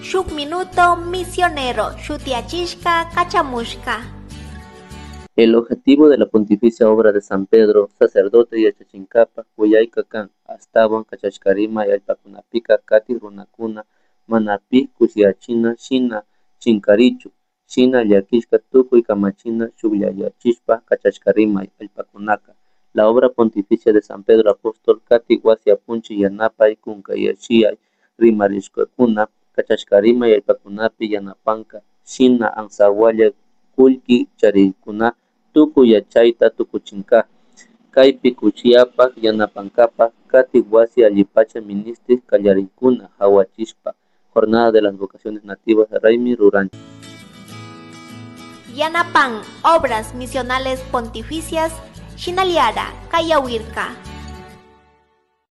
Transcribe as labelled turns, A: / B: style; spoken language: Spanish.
A: shuk minuto misionero, shutiachishka kachamushka.
B: El objetivo de la Pontificia Obra de San Pedro, sacerdote y Yachachinkapa, Huayayka kan, astawan kachashkarima y alpakunapika kati runakuna, manapi kusiachina shina chinkarichu, shina llakishka tukuy kamachina shukllachishpa kachashkarima y alpakunaka. La obra pontificia de San Pedro Apóstol kati wasi apunchi yanapay kunkayashiyay rimarishkakuna kachashkarima y alpakunapi yanapanka shina ansawalla kullki charikuna tukuy yachayta tukuchinka kaypi kuchiapak yanapankapak kati wasi allipacha ministri kallarikuna hawachishpa jornada de las vocaciones nativas raymi ruranchik.
A: Yanapan obras misionales pontificias Shinaliara Kayawirka.